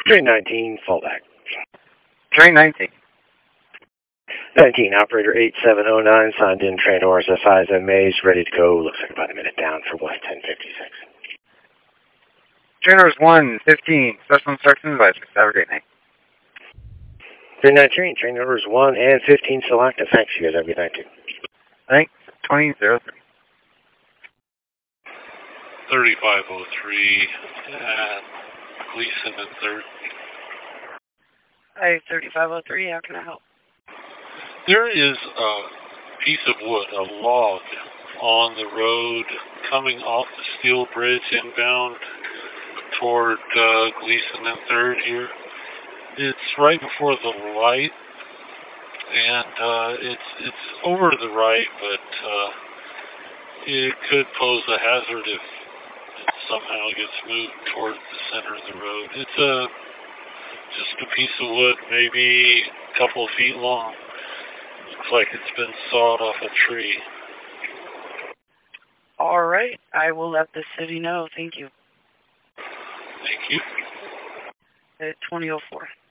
Train 19, fallback. Train 19. 19, operator 8709, signed in, train ORSFIs and Maze, ready to go. Looks like about a minute down for West 1056. Trainers 115, special instructions by 6. Have a great night. 393, train orders 1 and 15 still active. Thanks, you guys. Have a good night, too. Thanks. 2003. 3503 at Gleason and 3rd. Hi, 3503. How can I help? There is a piece of wood, a log, on the road coming off the steel bridge inbound toward Gleason and 3rd here. It's right before the light, and it's over to the right, but it could pose a hazard if it somehow gets moved toward the center of the road. It's just a piece of wood, maybe a couple of feet long. Looks like it's been sawed off a tree. All right. I will let the city know. Thank you. Thank you. At 2004.